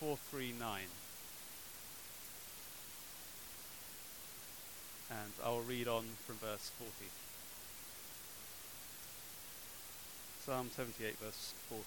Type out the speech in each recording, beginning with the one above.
439. And I'll read on from verse 40. Psalm 78, verse 40.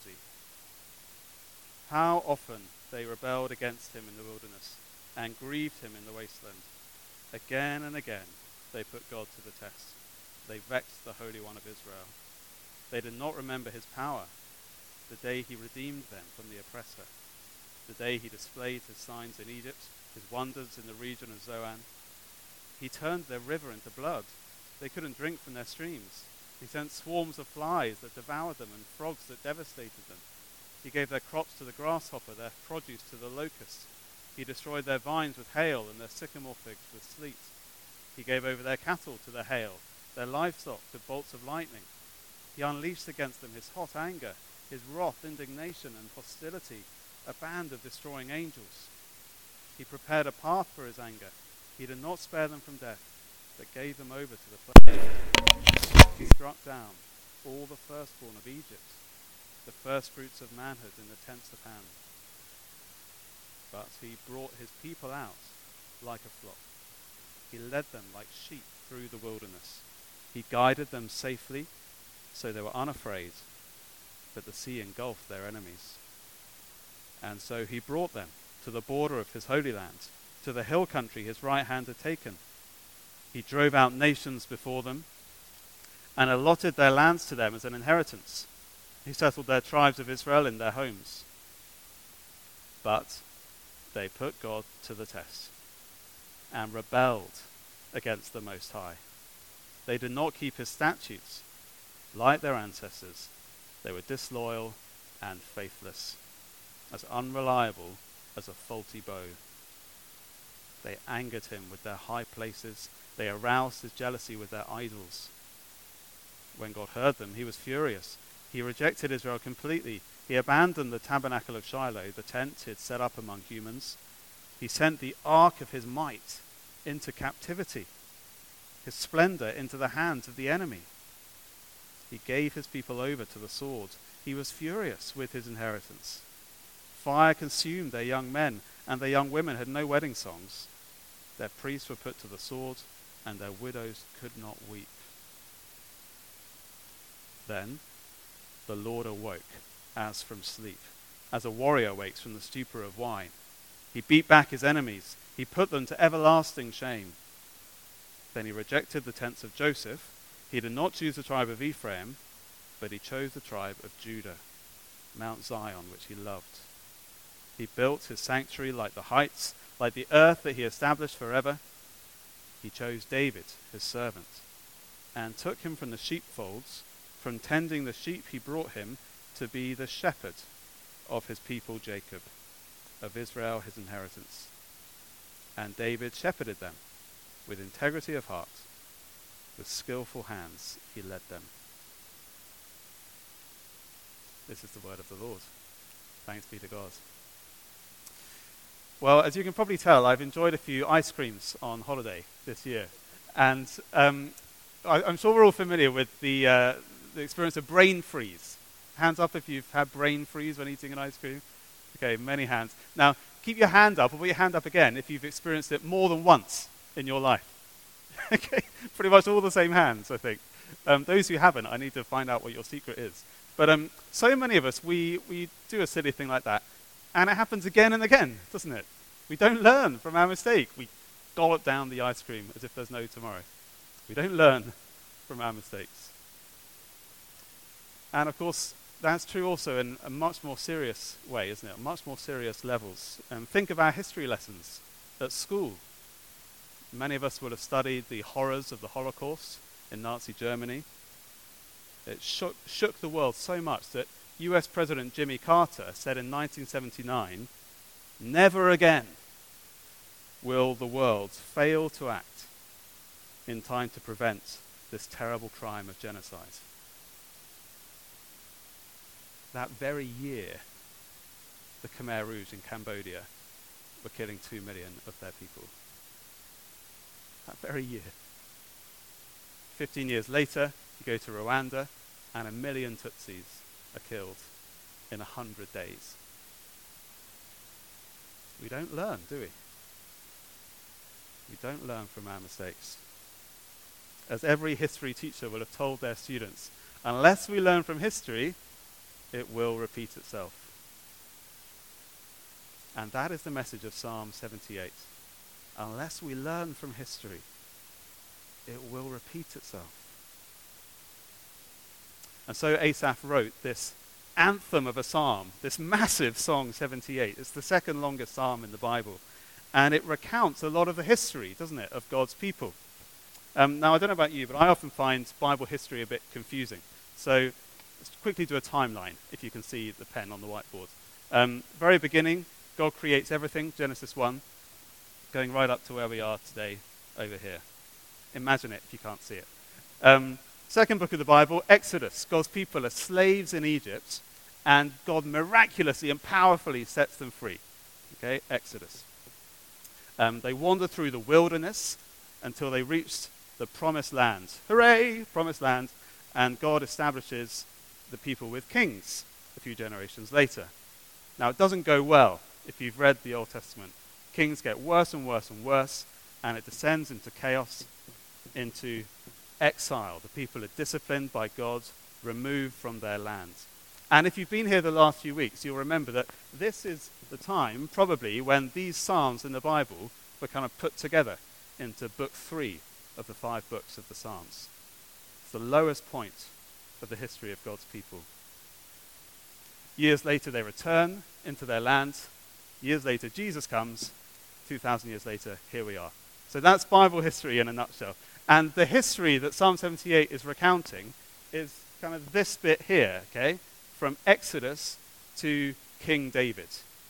How often they rebelled against him in the wilderness and grieved him in the wasteland. Again and again they put God to the test. They vexed the Holy One of Israel. They did not remember his power, the day he redeemed them from the oppressor, the day he displayed his signs in Egypt, his wonders in the region of Zoan. He turned their river into blood. They couldn't drink from their streams. He sent swarms of flies that devoured them and frogs that devastated them. He gave their crops to the grasshopper, their produce to the locust. He destroyed their vines with hail and their sycamore figs with sleet. He gave over their cattle to the hail, their livestock to bolts of lightning. He unleashed against them his hot anger, his wrath, indignation, and hostility, a band of destroying angels. He prepared a path for his anger. He did not spare them from death, but gave them over to the plague. He struck down all the firstborn of Egypt, the firstfruits of manhood in the tents of Ham. But he brought his people out like a flock. He led them like sheep through the wilderness. He guided them safely, so they were unafraid, but the sea engulfed their enemies. And so he brought them to the border of his holy land, to the hill country his right hand had taken. He drove out nations before them and allotted their lands to them as an inheritance. He settled their tribes of Israel in their homes. But they put God to the test and rebelled against the Most High. They did not keep his statutes. Like their ancestors, they were disloyal and faithless, as unreliable as a faulty bow. They angered him with their high places. They aroused his jealousy with their idols. When God heard them, he was furious. He rejected Israel completely. He abandoned the tabernacle of Shiloh, the tent he had set up among humans. He sent the ark of his might into captivity, his splendor into the hands of the enemy. He gave his people over to the sword. He was furious with his inheritance. Fire consumed their young men, and their young women had no wedding songs. Their priests were put to the sword, and their widows could not weep. Then the Lord awoke as from sleep, as a warrior wakes from the stupor of wine. He beat back his enemies. He put them to everlasting shame. Then he rejected the tents of Joseph. He did not choose the tribe of Ephraim, but he chose the tribe of Judah, Mount Zion, which he loved. He built his sanctuary like the heights, like the earth that he established forever. He chose David, his servant, and took him from the sheepfolds. From tending the sheep he brought him to be the shepherd of his people Jacob, of Israel his inheritance. And David shepherded them with integrity of heart. With skillful hands he led them. This is the word of the Lord. Thanks be to God. Well, as you can probably tell, I've enjoyed a few ice creams on holiday this year. And I'm sure we're all familiar with the experience of brain freeze. Hands up if you've had brain freeze when eating an ice cream. Okay, many hands. Now, keep your hand up, or put your hand up again if you've experienced it more than once in your life. Okay, pretty much all the same hands, I think. Those who haven't, I need to find out what your secret is. But so many of us, we do a silly thing like that, and it happens again and again, doesn't it? We don't learn from our mistake. We dollop down the ice cream as if there's no tomorrow. We don't learn from our mistakes. And of course, that's true also in a much more serious way, isn't it? Much more serious levels. Think of our history lessons at school. Many of us would have studied the horrors of the Holocaust in Nazi Germany. It shook the world so much that US President Jimmy Carter said in 1979, "Never again will the world fail to act in time to prevent this terrible crime of genocide." That very year, the Khmer Rouge in Cambodia were killing 2 million of their people. That very year. 15 years later, you go to Rwanda, and 1 million Tutsis are killed in 100 days. We don't learn, do we? We don't learn from our mistakes. As every history teacher will have told their students, unless we learn from history, it will repeat itself. And that is the message of Psalm 78. Unless we learn from history, it will repeat itself. And so Asaph wrote this anthem of a psalm, this massive Song 78. It's the second longest psalm in the Bible. And it recounts a lot of the history, doesn't it, of God's people. Now, I don't know about you, but I often find Bible history a bit confusing. So let's quickly do a timeline, if you can see the pen on the whiteboard. Very beginning, God creates everything, Genesis 1, going right up to where we are today over here. Imagine it if you can't see it. Second book of the Bible, Exodus. God's people are slaves in Egypt, and God miraculously and powerfully sets them free. Okay, Exodus. They wander through the wilderness until they reached the promised land. Hooray, promised land. And God establishes the people with kings a few generations later. Now, it doesn't go well if you've read the Old Testament. Kings get worse and worse and worse, and it descends into chaos, into exile. The people are disciplined by God, removed from their land. And if you've been here the last few weeks, you'll remember that this is the time, probably, when these Psalms in the Bible were kind of put together into book 3 of the 5 books of the Psalms. It's the lowest point of the history of God's people. Years later, they return into their land. Years later, Jesus comes. 2,000 years later, here we are. So that's Bible history in a nutshell. And the history that Psalm 78 is recounting is kind of this bit here, okay? From Exodus to King David.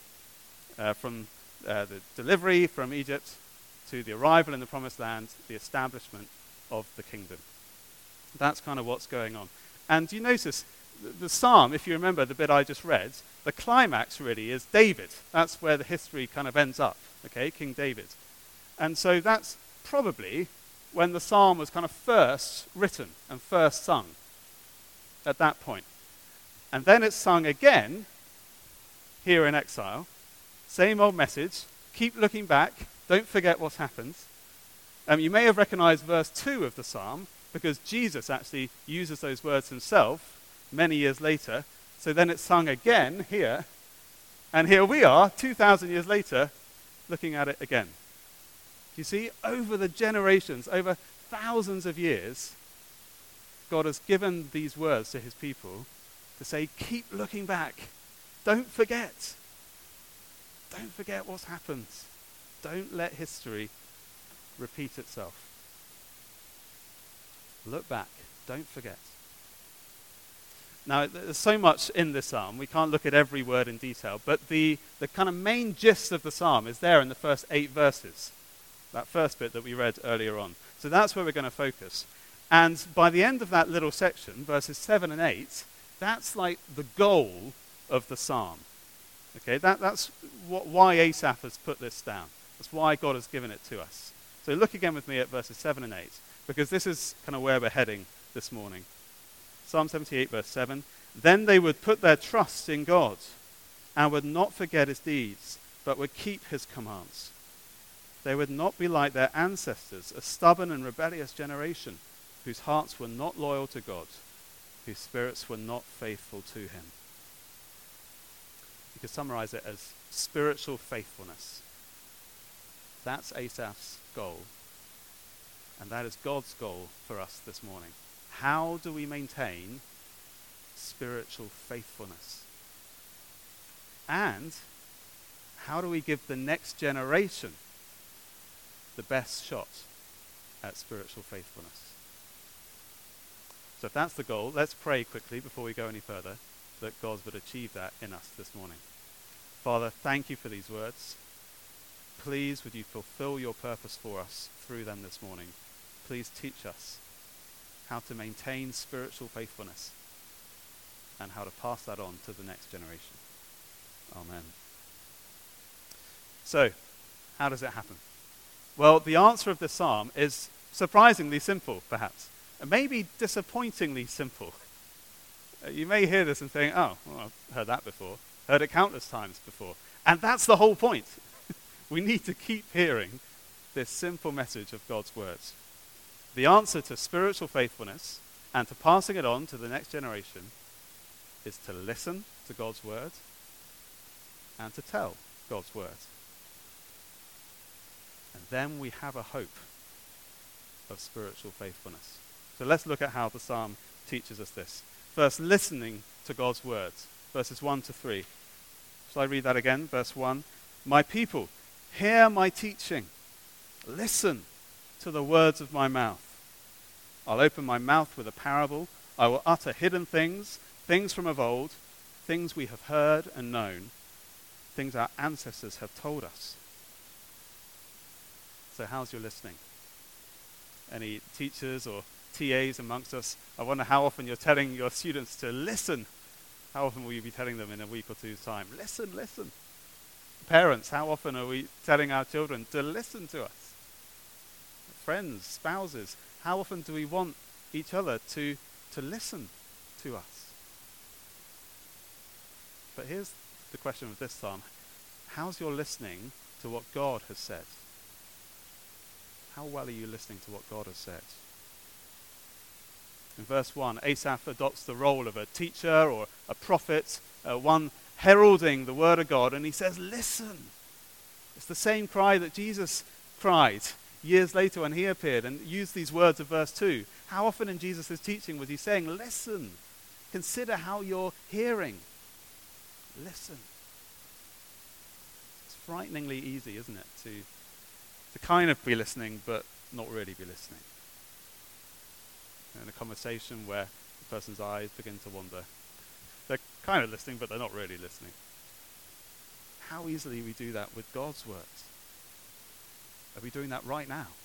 From the delivery from Egypt to the arrival in the promised land, the establishment of the kingdom. That's kind of what's going on. And you notice the psalm, if you remember the bit I just read, the climax really is David. That's where the history kind of ends up, okay, King David. And so that's probably when the psalm was kind of first written and first sung, at that point. And then it's sung again here in exile. Same old message. Keep looking back. Don't forget what's happened. You may have recognized verse 2 of the psalm because Jesus actually uses those words himself many years later. So then it's sung again here. And here we are, 2,000 years later, looking at it again. Do you see? Over the generations, over thousands of years, God has given these words to his people to say, keep looking back. Don't forget. Don't forget what's happened. Don't let history repeat itself. Look back. Don't forget. Now, there's so much in this psalm. We can't look at every word in detail. But the kind of main gist of the psalm is there in the first 8 verses. That first bit that we read earlier on. So that's where we're going to focus. And by the end of that little section, verses 7 and 8, that's like the goal of the psalm. Okay, that's why Asaph has put this down. That's why God has given it to us. So look again with me at verses 7 and 8, because this is kind of where we're heading this morning. Psalm 78, verse 7. Then they would put their trust in God and would not forget his deeds, but would keep his commands. They would not be like their ancestors, a stubborn and rebellious generation, whose hearts were not loyal to God, whose spirits were not faithful to him. You could summarize it as spiritual faithfulness. That's Asaph's goal. And that is God's goal for us this morning. How do we maintain spiritual faithfulness? And how do we give the next generation the best shot at spiritual faithfulness? So if that's the goal, let's pray quickly before we go any further that God would achieve that in us this morning. Father, thank you for these words. Please would you fulfill your purpose for us through them this morning. Please teach us how to maintain spiritual faithfulness and how to pass that on to the next generation. Amen. So, how does it happen? Well, the answer of the psalm is surprisingly simple, perhaps, and maybe disappointingly simple. You may hear this and think, oh, well, I've heard that before, heard it countless times before. And that's the whole point. We need to keep hearing this simple message of God's words. The answer to spiritual faithfulness and to passing it on to the next generation is to listen to God's word and to tell God's word. And then we have a hope of spiritual faithfulness. So let's look at how the psalm teaches us this. First, listening to God's words, verses 1 to 3. Shall I read that again? Verse 1. My people, hear my teaching. Listen to the words of my mouth. I'll open my mouth with a parable. I will utter hidden things, things from of old, things we have heard and known, things our ancestors have told us. So how's your listening? Any teachers or TAs amongst us? I wonder how often you're telling your students to listen. How often will you be telling them in a week or two's time? Listen, listen. Parents, how often are we telling our children to listen to us? Friends, spouses, how often do we want each other to listen to us? But here's the question of this psalm. How's your listening to what God has said? How well are you listening to what God has said? In verse 1, Asaph adopts the role of a teacher or a prophet, one heralding the word of God, and he says, listen. It's the same cry that Jesus cried years later when he appeared and used these words of verse 2. How often in Jesus' teaching was he saying, listen, consider how you're hearing. Listen. It's frighteningly easy, isn't it, to kind of be listening but not really be listening. In a conversation where the person's eyes begin to wander. They're kind of listening, but they're not really listening. How easily we do that with God's words. Are we doing that right now?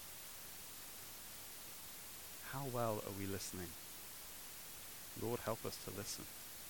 How well are we listening? Lord, help us to listen.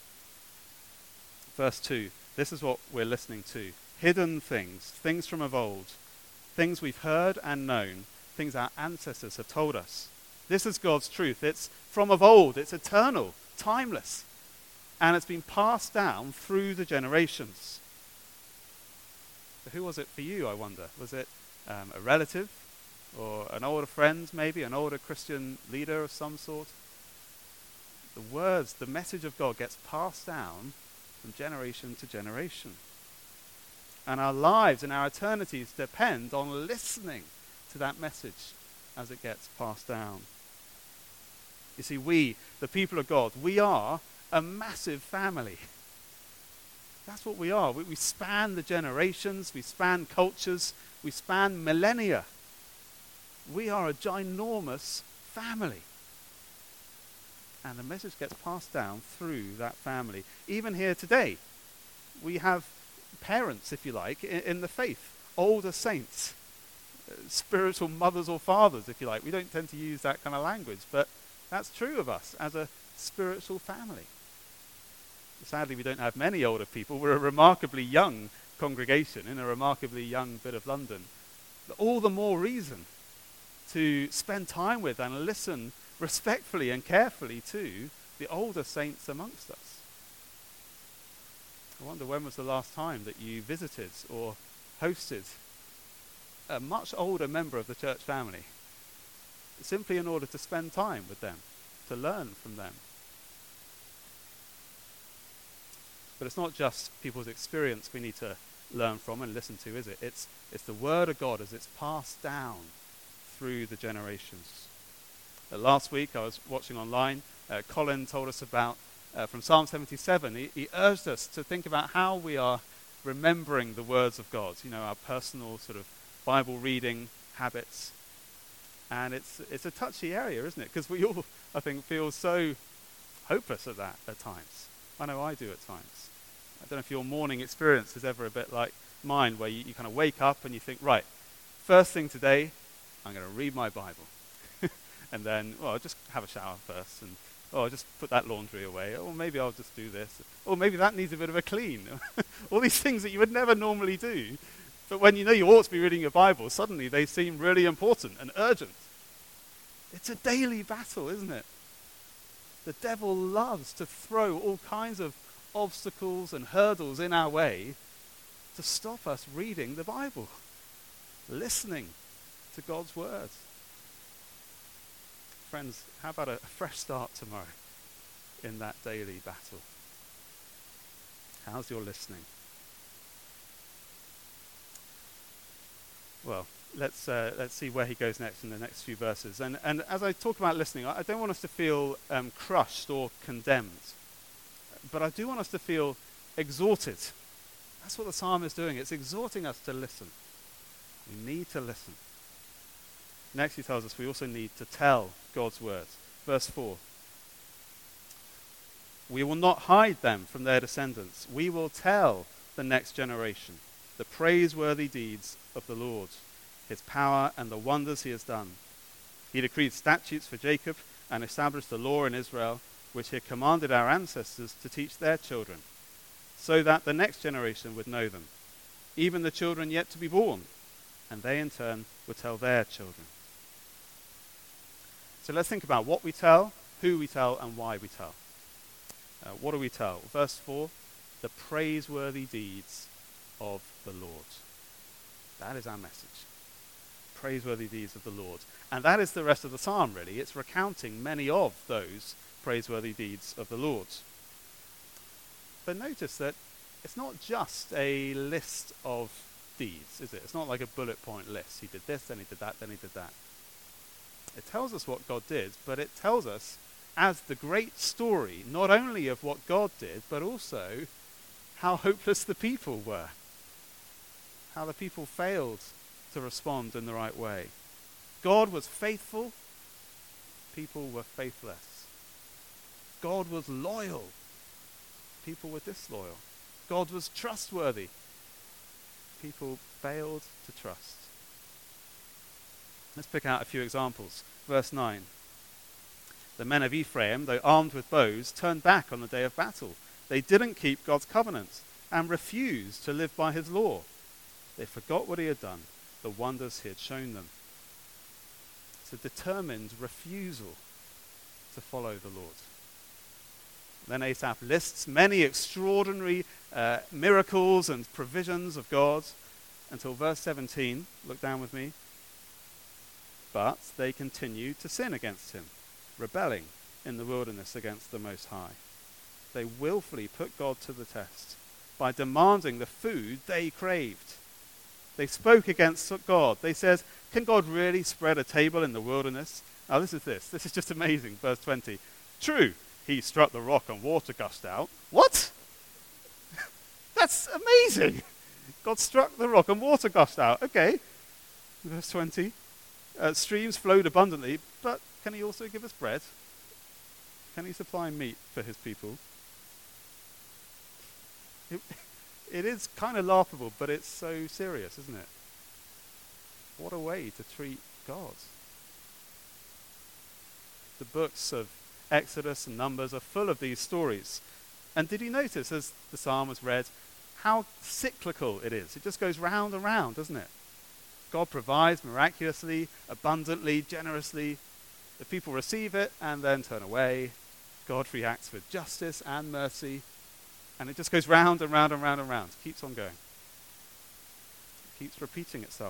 Verse 2, this is what we're listening to. Hidden things, things from of old, things we've heard and known, things our ancestors have told us. This is God's truth. It's from of old. It's eternal, timeless. And it's been passed down through the generations. So who was it for you, I wonder? Was it a relative or an older friend, maybe an older Christian leader of some sort? The words, the message of God gets passed down from generation to generation. And our lives and our eternities depend on listening to that message as it gets passed down. You see, we, the people of God, we are a massive family. That's what we are. We span the generations, we span cultures, we span millennia. We are a ginormous family. And the message gets passed down through that family. Even here today, we have parents, if you like, in the faith, older saints, spiritual mothers or fathers, if you like. We don't tend to use that kind of language, but that's true of us as a spiritual family. Sadly, we don't have many older people. We're a remarkably young congregation in a remarkably young bit of London. But all the more reason to spend time with and listen respectfully and carefully to the older saints amongst us. I wonder, when was the last time that you visited or hosted a much older member of the church family, simply in order to spend time with them, to learn from them? But it's not just people's experience we need to learn from and listen to, is it? It's the word of God as it's passed down through the generations. Last week I was watching online, Colin told us about, from Psalm 77, he urged us to think about how we are remembering the words of God, our personal sort of Bible reading habits. And it's a touchy area, isn't it? Because we all, I think, feel so hopeless at that at times. I know I do at times. I don't know if your morning experience is ever a bit like mine, where you kind of wake up and you think, right, first thing today, I'm going to read my Bible. And then, I'll just have a shower first, and I'll just put that laundry away, or maybe I'll just do this, or maybe that needs a bit of a clean. All these things that you would never normally do, but when you ought to be reading your Bible, suddenly they seem really important and urgent. It's a daily battle, isn't it? The devil loves to throw all kinds of obstacles and hurdles in our way to stop us reading the Bible, listening to God's word. Friends, how about a fresh start tomorrow in that daily battle? How's your listening? Well, let's see where he goes next in the next few verses. And as I talk about listening, I don't want us to feel crushed or condemned, but I do want us to feel exhorted. That's what the psalm is doing. It's exhorting us to listen. We need to listen. Next he tells us we also need to tell God's words. Verse 4. We will not hide them from their descendants. We will tell the next generation the praiseworthy deeds of the Lord, his power and the wonders he has done. He decreed statutes for Jacob and established a law in Israel, which he had commanded our ancestors to teach their children, so that the next generation would know them, even the children yet to be born, and they in turn would tell their children. So let's think about what we tell, who we tell, and why we tell. What do we tell? Verse 4, the praiseworthy deeds of the Lord. That is our message. Praiseworthy deeds of the Lord. And that is the rest of the psalm, really. It's recounting many of those praiseworthy deeds of the Lord. But notice that it's not just a list of deeds, is it? It's not like a bullet point list. He did this, then he did that, then he did that. It tells us what God did, but it tells us as the great story, not only of what God did, but also how hopeless the people were. How the people failed to respond in the right way. God was faithful, people were faithless. God was loyal, people were disloyal. God was trustworthy, people failed to trust. Let's pick out a few examples. Verse 9. The men of Ephraim, though armed with bows, turned back on the day of battle. They didn't keep God's covenant and refused to live by his law. They forgot what he had done, the wonders he had shown them. It's a determined refusal to follow the Lord. Then Asaph lists many extraordinary miracles and provisions of God until verse 17. Look down with me. But they continued to sin against him, rebelling in the wilderness against the Most High. They willfully put God to the test by demanding the food they craved. They spoke against God. They said, can God really spread a table in the wilderness? Now this is just amazing. Verse 20. True, he struck the rock and water gushed out. What? That's amazing. God struck the rock and water gushed out. Okay. Verse 20. Streams flowed abundantly, but can he also give us bread? Can he supply meat for his people? It is kind of laughable, but it's so serious, isn't it? What a way to treat God. The books of Exodus and Numbers are full of these stories. And did you notice, as the psalm was read, how cyclical it is? It just goes round and round, doesn't it? God provides miraculously, abundantly, generously. The people receive it and then turn away. God reacts with justice and mercy. And it just goes round and round and round and round. It keeps on going. It keeps repeating itself.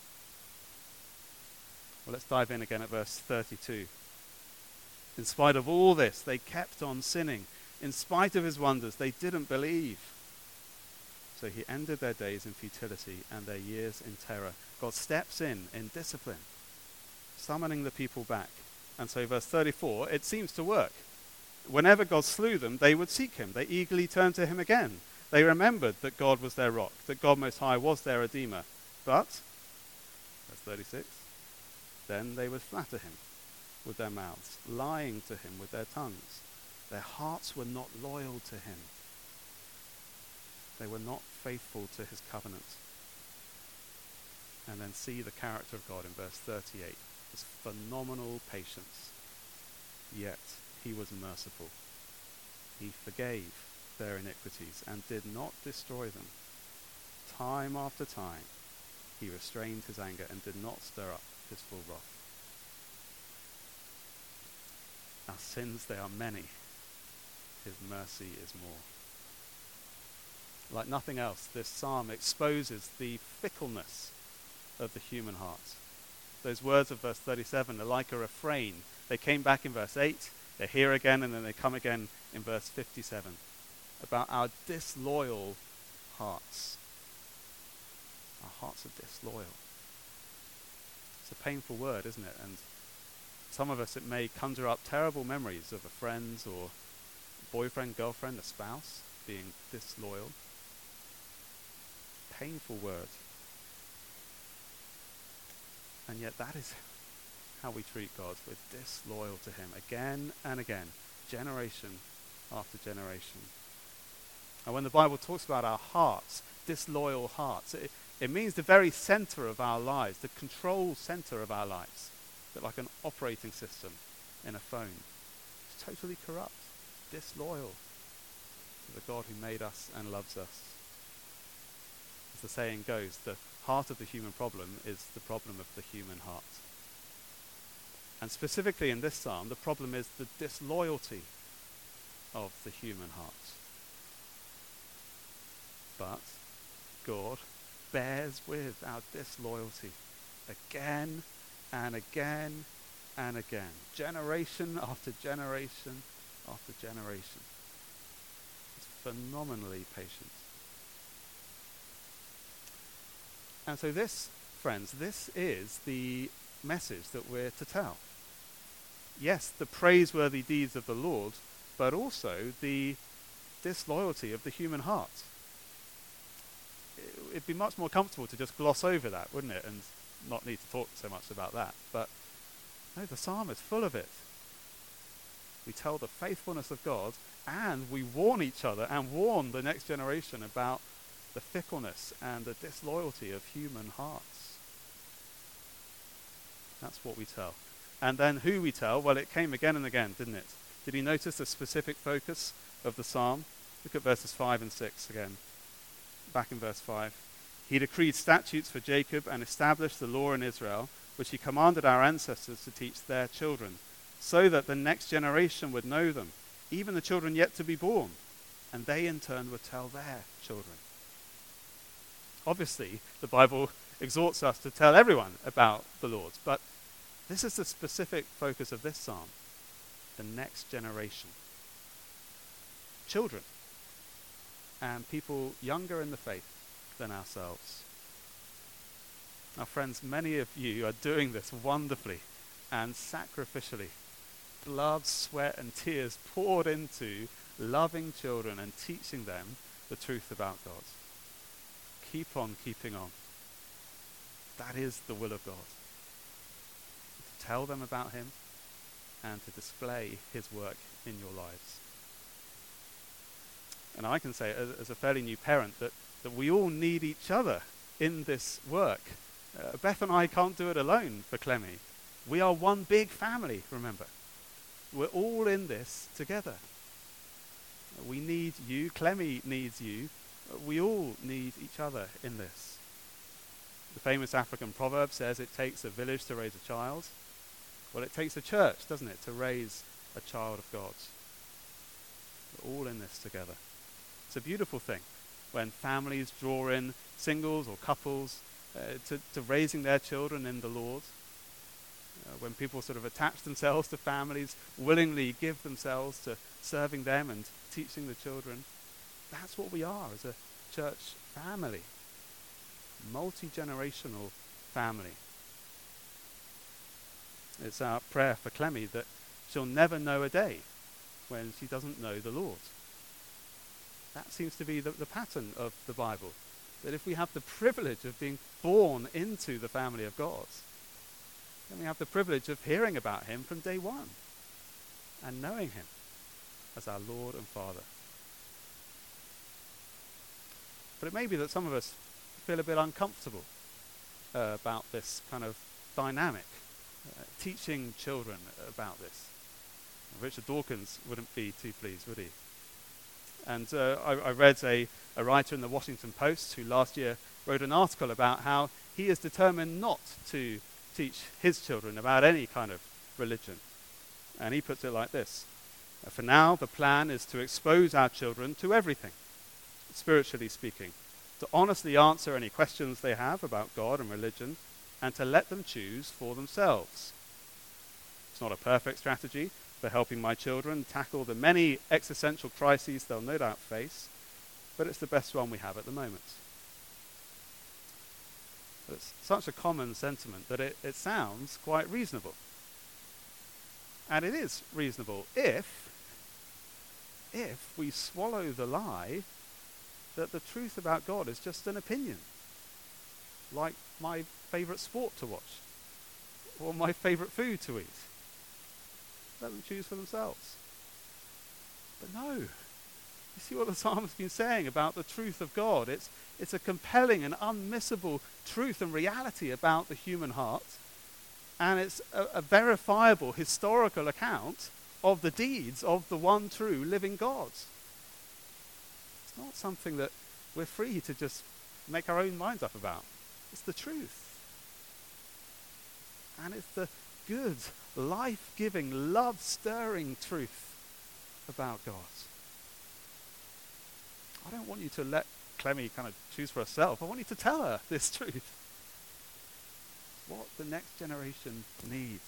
Well, let's dive in again at verse 32. In spite of all this, they kept on sinning. In spite of his wonders, they didn't believe. So he ended their days in futility and their years in terror. God steps in discipline, summoning the people back. And so verse 34, it seems to work. Whenever God slew them, they would seek him. They eagerly turned to him again. They remembered that God was their rock, that God Most High was their Redeemer. But, verse 36, then they would flatter him with their mouths, lying to him with their tongues. Their hearts were not loyal to him. They were not faithful to his covenant. And then see the character of God in verse 38. His phenomenal patience. Yet he was merciful. He forgave their iniquities and did not destroy them. Time after time, he restrained his anger and did not stir up his full wrath. Our sins, they are many. His mercy is more. Like nothing else, this psalm exposes the fickleness of the human heart. Those words of verse 37 are like a refrain. They came back in verse 8, they're here again, and then they come again in verse 57, about our disloyal hearts. Our hearts are disloyal. It's a painful word, isn't it? And some of us, it may conjure up terrible memories of a friend or boyfriend, girlfriend, a spouse being disloyal. Painful word. And yet that is how we treat God. We're disloyal to him again and again, generation after generation. And when the Bible talks about our hearts, disloyal hearts, it means the very center of our lives, the control center of our lives, that like an operating system in a phone. It's totally corrupt, disloyal to the God who made us and loves us. As the saying goes, the heart of the human problem is the problem of the human heart. And specifically in this psalm, the problem is the disloyalty of the human heart. But God bears with our disloyalty again and again and again, generation after generation after generation. It's phenomenally patient. And so this, friends, this is the message that we're to tell. Yes, the praiseworthy deeds of the Lord, but also the disloyalty of the human heart. It'd be much more comfortable to just gloss over that, wouldn't it, and not need to talk so much about that. But no, the psalm is full of it. We tell the faithfulness of God, and we warn each other and warn the next generation about the fickleness and the disloyalty of human hearts. That's what we tell. And then who we tell? Well, it came again and again, didn't it? Did you notice the specific focus of the psalm? Look at verses 5 and 6 again. Back in verse 5. He decreed statutes for Jacob and established the law in Israel, which he commanded our ancestors to teach their children, so that the next generation would know them, even the children yet to be born, and they in turn would tell their children. Obviously, the Bible exhorts us to tell everyone about the Lord, but this is the specific focus of this psalm, the next generation. Children, and people younger in the faith than ourselves. Now, friends, many of you are doing this wonderfully and sacrificially. Blood, sweat, and tears poured into loving children and teaching them the truth about God. Keep on keeping on. That is the will of God. To tell them about him and to display his work in your lives. And I can say, as a fairly new parent, that we all need each other in this work. Beth and I can't do it alone for Clemmy. We are one big family, remember. We're all in this together. We need you. Clemmy needs you. We all need each other in this. The famous African proverb says it takes a village to raise a child. Well, it takes a church, doesn't it, to raise a child of God. We're all in this together. It's a beautiful thing when families draw in singles or couples to raising their children in the Lord. When people sort of attach themselves to families, willingly give themselves to serving them and teaching the children. That's what we are as a church family. Multi-generational family. It's our prayer for Clemmy that she'll never know a day when she doesn't know the Lord. That seems to be the pattern of the Bible. That if we have the privilege of being born into the family of God, then we have the privilege of hearing about him from day one and knowing him as our Lord and Father. But it may be that some of us feel a bit uncomfortable about this kind of dynamic, teaching children about this. Richard Dawkins wouldn't be too pleased, would he? And I read a writer in the Washington Post who last year wrote an article about how he is determined not to teach his children about any kind of religion. And he puts it like this. For now, the plan is to expose our children to everything. spiritually speaking, to honestly answer any questions they have about God and religion, and to let them choose for themselves. It's not a perfect strategy for helping my children tackle the many existential crises they'll no doubt face, but it's the best one we have at the moment. It's such a common sentiment that it sounds quite reasonable. And it is reasonable if we swallow the lie that the truth about God is just an opinion, like my favorite sport to watch or my favorite food to eat. Let them choose for themselves. But no, you see what the psalmist's been saying about the truth of God. It's a compelling and unmissable truth and reality about the human heart, and it's a verifiable historical account of the deeds of the one true living God. It's not something that we're free to just make our own minds up about. It's the truth. And it's the good, life-giving, love-stirring truth about God. I don't want you to let Clemmy kind of choose for herself. I want you to tell her this truth. What the next generation needs.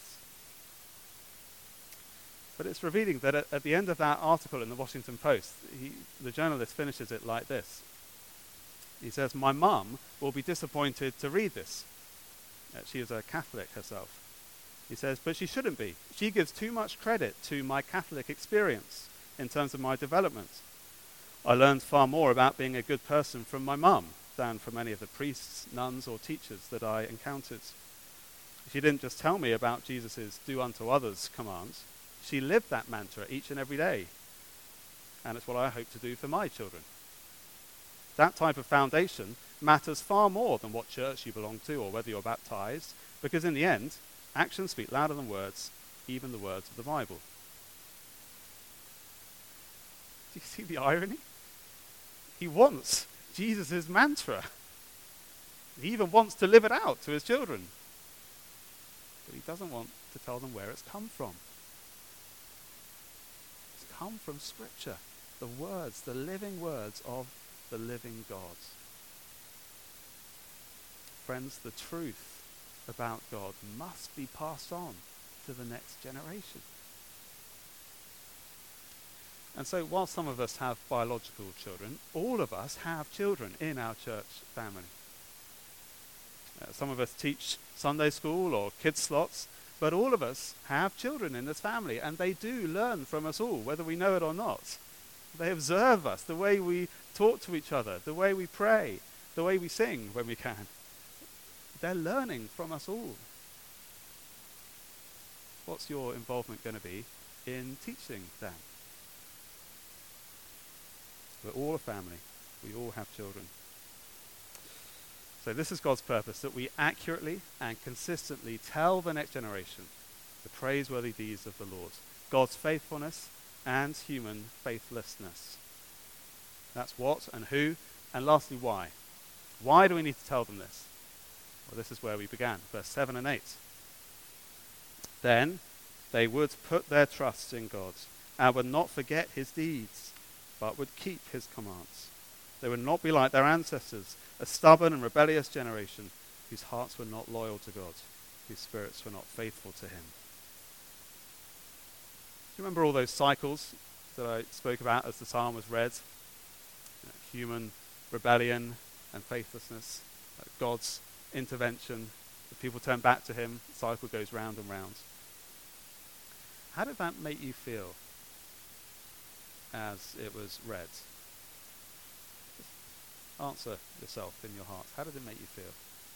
But it's revealing that at the end of that article in the Washington Post, the journalist finishes it like this. He says, "My mum will be disappointed to read this." She is a Catholic herself. He says, "But she shouldn't be. She gives too much credit to my Catholic experience in terms of my development. I learned far more about being a good person from my mum than from any of the priests, nuns, or teachers that I encountered. She didn't just tell me about Jesus' do unto others commands. She lived that mantra each and every day. And it's what I hope to do for my children. That type of foundation matters far more than what church you belong to or whether you're baptized, because in the end, actions speak louder than words, even the words of the Bible." Do you see the irony? He wants Jesus' mantra. He even wants to live it out to his children. But he doesn't want to tell them where it's come from. It's come from Scripture, the words, the living words of the living God. Friends, the truth about God must be passed on to the next generation. And so while some of us have biological children, all of us have children in our church family. Some of us teach Sunday school or kids slots, but all of us have children in this family, and they do learn from us all, whether we know it or not. They observe us, the way we talk to each other, the way we pray, the way we sing when we can. They're learning from us all. What's your involvement going to be in teaching them? We're all a family. We all have children. So this is God's purpose, that we accurately and consistently tell the next generation the praiseworthy deeds of the Lord, God's faithfulness and human faithlessness. That's what and who, and lastly, why. Why do we need to tell them this? Well, this is where we began, verse 7 and 8. Then they would put their trust in God and would not forget his deeds, but would keep his commands. They would not be like their ancestors, a stubborn and rebellious generation whose hearts were not loyal to God, whose spirits were not faithful to him. Do you remember all those cycles that I spoke about as the psalm was read? Human rebellion and faithlessness, God's intervention, the people turn back to him, the cycle goes round and round. How did that make you feel as it was read? Answer yourself in your heart. How did it make you feel?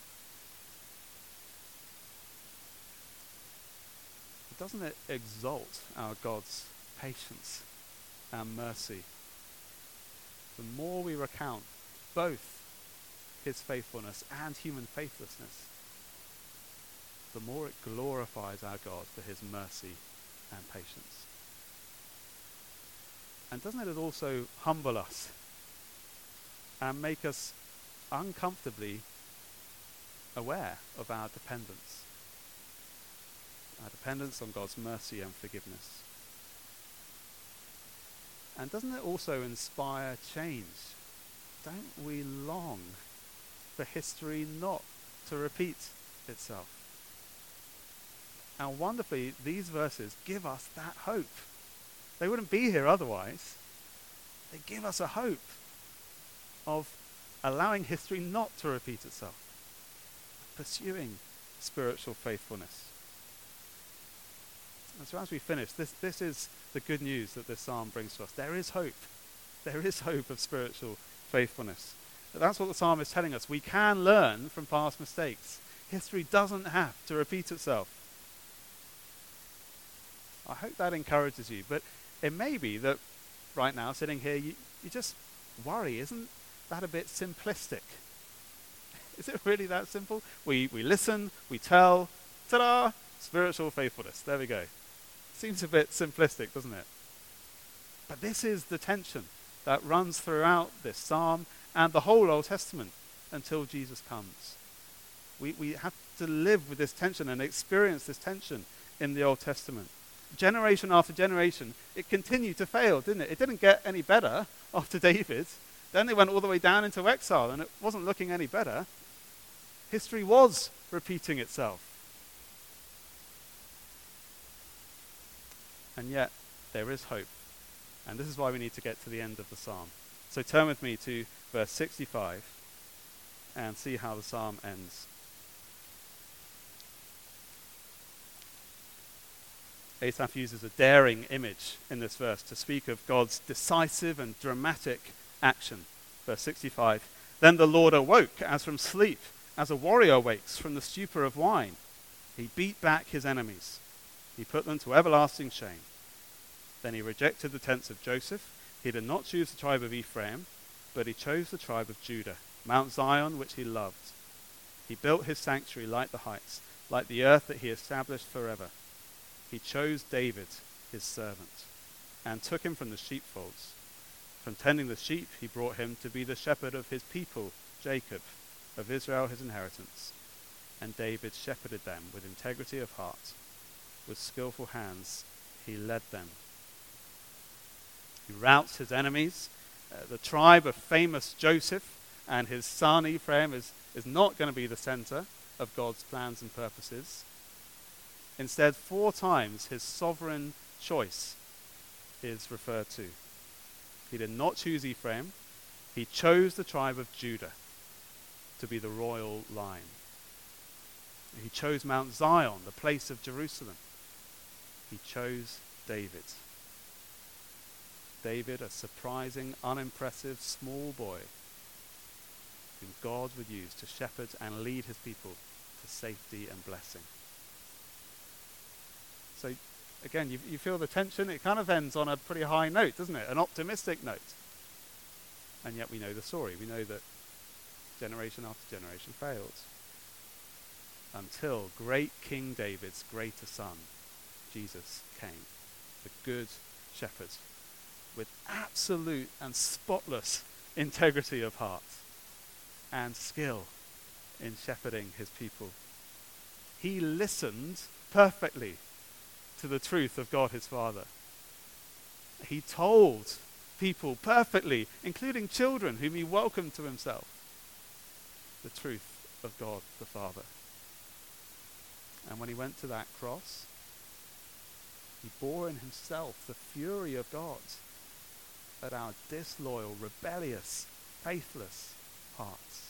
Doesn't it exalt our God's patience and mercy? The more we recount both his faithfulness and human faithlessness, the more it glorifies our God for his mercy and patience. And doesn't it also humble us and make us uncomfortably aware of our dependence on God's mercy and forgiveness? And doesn't it also inspire change don't we long for history not to repeat itself? And wonderfully, these verses give us that hope. They wouldn't be here otherwise. They give us a hope of allowing history not to repeat itself, pursuing spiritual faithfulness. And so as we finish, this is the good news that this psalm brings to us. There is hope. There is hope of spiritual faithfulness. But that's what the psalm is telling us. We can learn from past mistakes. History doesn't have to repeat itself. I hope that encourages you. But it may be that right now, sitting here, you just worry, isn't that a bit simplistic? Is it really that simple? We listen, we tell, ta-da, spiritual faithfulness. There we go. Seems a bit simplistic, doesn't it? But this is the tension that runs throughout this psalm and the whole Old Testament until Jesus comes. We have to live with this tension and experience this tension in the Old Testament. Generation after generation, it continued to fail, didn't it? It didn't get any better after David. Then they went all the way down into exile, and it wasn't looking any better. History was repeating itself. And yet, there is hope. And this is why we need to get to the end of the psalm. So turn with me to verse 65 and see how the psalm ends. Asaph uses a daring image in this verse to speak of God's decisive and dramatic action. Verse 65, "Then the Lord awoke as from sleep, as a warrior wakes from the stupor of wine. He beat back his enemies. He put them to everlasting shame. Then he rejected the tents of Joseph. He did not choose the tribe of Ephraim, but he chose the tribe of Judah, Mount Zion, which he loved. He built his sanctuary like the heights, like the earth that he established forever. He chose David, his servant, and took him from the sheepfolds. From tending the sheep, he brought him to be the shepherd of his people, Jacob, of Israel his inheritance. And David shepherded them with integrity of heart. With skillful hands, he led them. He routs his enemies. The tribe of famous Joseph and his son Ephraim is not going to be the center of God's plans and purposes. Instead, 4 times his sovereign choice is referred to. He did not choose Ephraim. He chose the tribe of Judah to be the royal line. He chose Mount Zion, the place of Jerusalem. He chose David. David, a surprising, unimpressive, small boy whom God would use to shepherd and lead his people to safety and blessing. So, again, you feel the tension. It kind of ends on a pretty high note, doesn't it? An optimistic note. And yet we know the story. We know that generation after generation failed. Until great King David's greater son, Jesus, came. The good shepherd with absolute and spotless integrity of heart and skill in shepherding his people. He listened perfectly to the truth of God his Father. He told people perfectly, including children whom he welcomed to himself, the truth of God the Father. And when he went to that cross, he bore in himself the fury of God at our disloyal, rebellious, faithless hearts.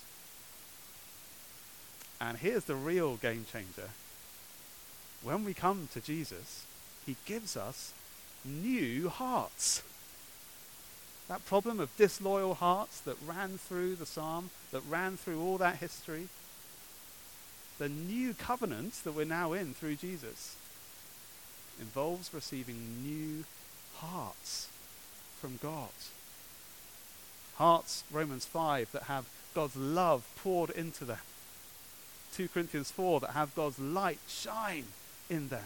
And here's the real game changer. When we come to Jesus, he gives us new hearts. That problem of disloyal hearts that ran through the psalm, that ran through all that history, the new covenant that we're now in through Jesus involves receiving new hearts from God. Hearts, Romans 5, that have God's love poured into them. 2 Corinthians 4, that have God's light shine in them.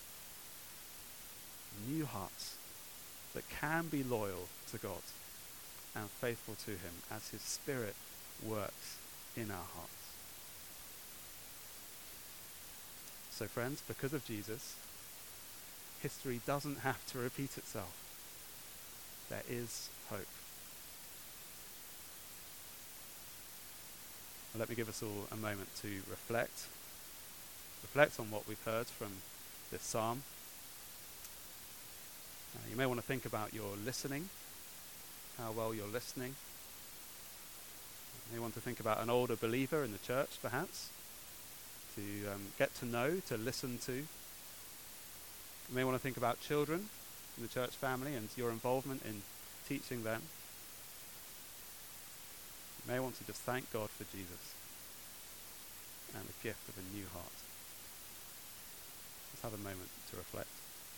New hearts that can be loyal to God and faithful to him as his Spirit works in our hearts. So friends, because of Jesus, history doesn't have to repeat itself. There is hope. let me give us all a moment to reflect on what we've heard from this psalm. You may want to think about your listening, how well you're listening. You may want to think about an older believer in the church, perhaps, to get to know, to listen to. You may want to think about children in the church family and your involvement in teaching them. You may want to just thank God for Jesus and the gift of a new heart. Let's have a moment to reflect.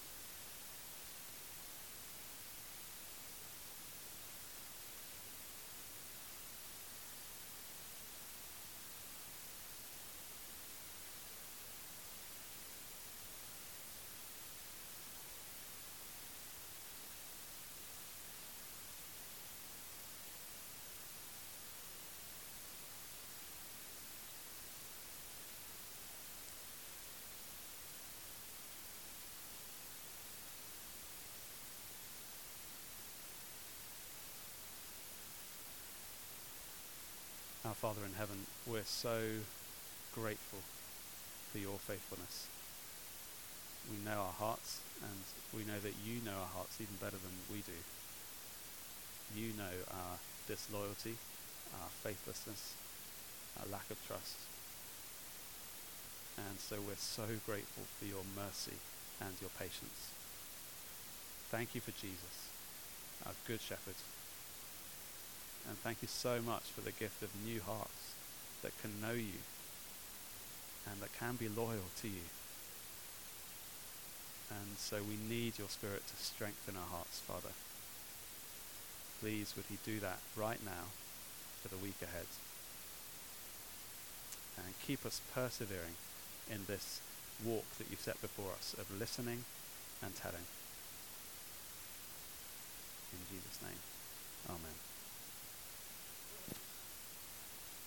Our Father in heaven, we're so grateful for your faithfulness. We know our hearts, and we know that you know our hearts even better than we do. You know our disloyalty, our faithlessness, our lack of trust. And so we're so grateful for your mercy and your patience. Thank you for Jesus, our good shepherd. And thank you so much for the gift of new hearts that can know you and that can be loyal to you. And so we need your Spirit to strengthen our hearts, Father. Please would he do that right now for the week ahead. And keep us persevering in this walk that you've set before us of listening and telling.